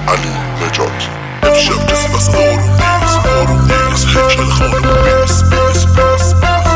علی نجات. امشب کسی واسه آروم نیست هیکل خانم بیس بیس بیس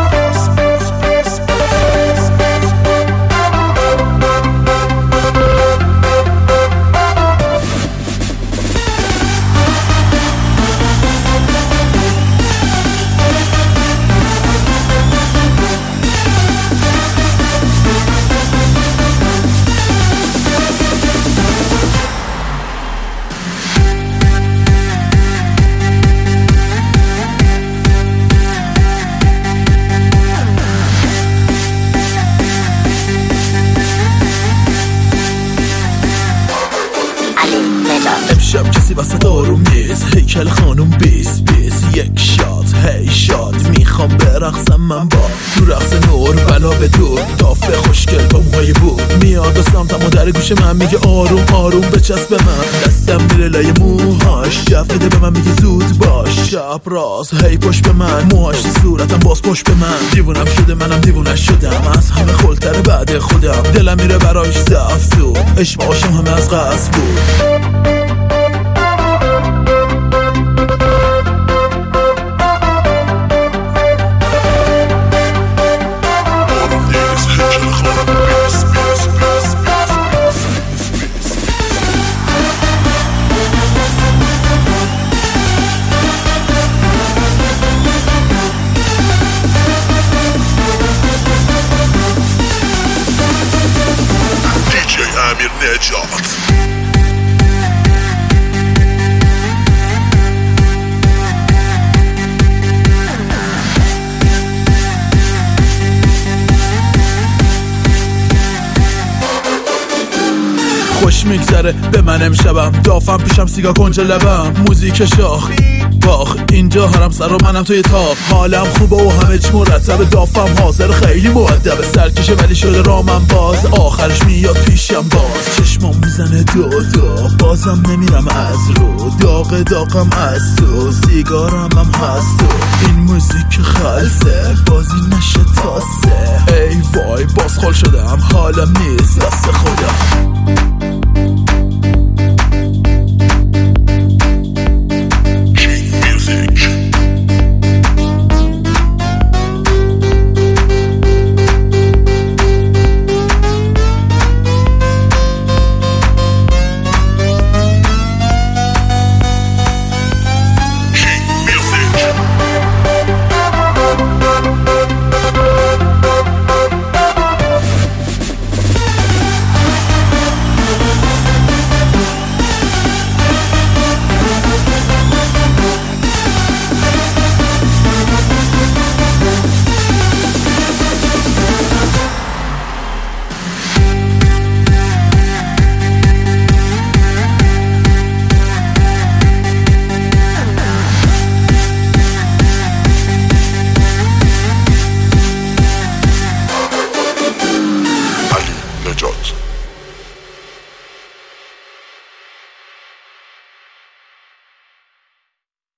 امشب کسی وسط آروم نیست هیکل خانوم بیس بیس یک شات هی شات میخوام برقصم من با تو رقص نور بلا به دور دافه خوشگل با موهای بود میاد و سمتم و در گوش من میگه آروم آروم بچسب به من دستم میره لای موهاش جفته به من میگه زود باش شب راست هی پشت به من موهاش صورتم باز پشت به من دیوونم شده منم دیوونه شدم از همه خلتر بعد خودم دلم میره برایش زفزود عشق عاشم همه از قصد بود امیر نجات. خوش میگذره به من امشبم دافم پیشم سیگار کنج لبم موزیک شاخ باخ اینجا هرم سر و منم توی تاق حالم خوبه و همه چی مرتبه دافم حاضر خیلی مؤدبه سرکشه ولی شده رامم باز آخرش میاد پیشم باز چشمم میزنه دو بازم نمیرم از رو داغم از تو سیگارم هم هست تو این موزیک خلصه بازی نشه تاسه ای وای باز خال شدم حالم نیست دست خودم